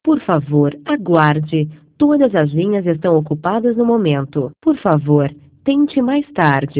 Por favor, aguarde. Todas as linhas estão ocupadas no momento. Por favor, tente mais tarde.